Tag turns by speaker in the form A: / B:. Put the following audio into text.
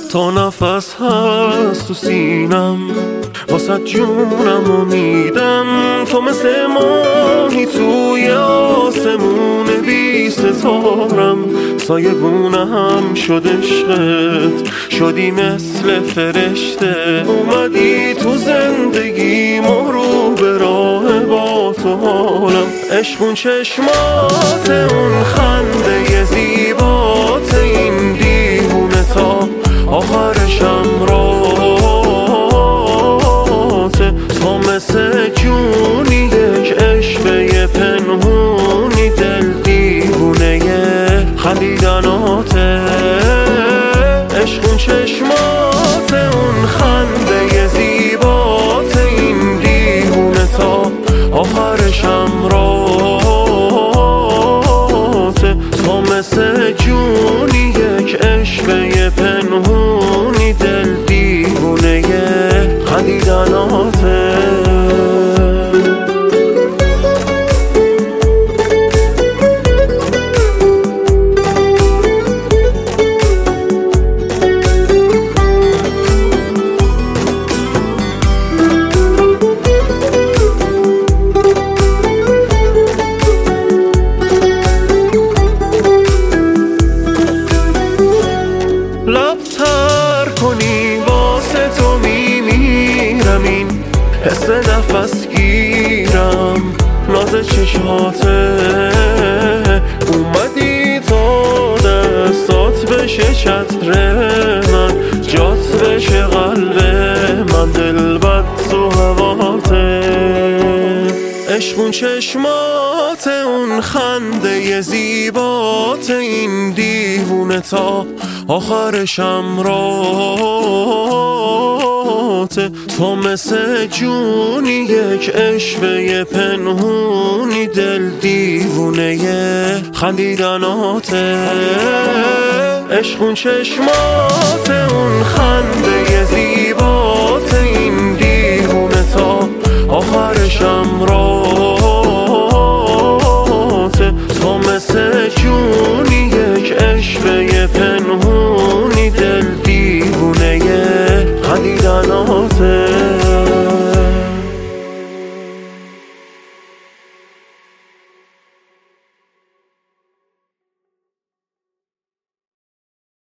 A: تا نفس هست تو سینم واسه جونم و میدم. تو مثل ماهی توی آسمون بی ستارم، سایه گونم شد عشقت، شدی مثل فرشته. اومدی تو زندگی رو به راه با تو حالم. عشقون چشمات، اون خنده زیبات، این دیوونه تا آخرشم راته. تو مثل جونی یک عشقه پنهونی، دل دیوونه خندیدناته. عشقون چشمات، اون خنده زیبات، این دیوونه تا آخرشم راته. تو مثل جونی یک عشقه پنهونی، دل دیوونه خندیدناته. لبتر کنی واسه تو میمیرم، این حس نفس گیرم ناز چشماته. اومدی تا دستات بشه چتر من، جات بشه قلب من، دل بد تو هواته. عشقون چشمات، اون خنده زیبات، این دیوونه تا آخرشم راته. تو مثل جونی یک عشقه پنهونی، دل دیوونه خندیدناته. عشقون چشمات، اون خنده زیبات، این دیوونه تا آخرشم راته. تو مثل جونی یک عشقه پنهونی، دل دیوونه خندیدناته.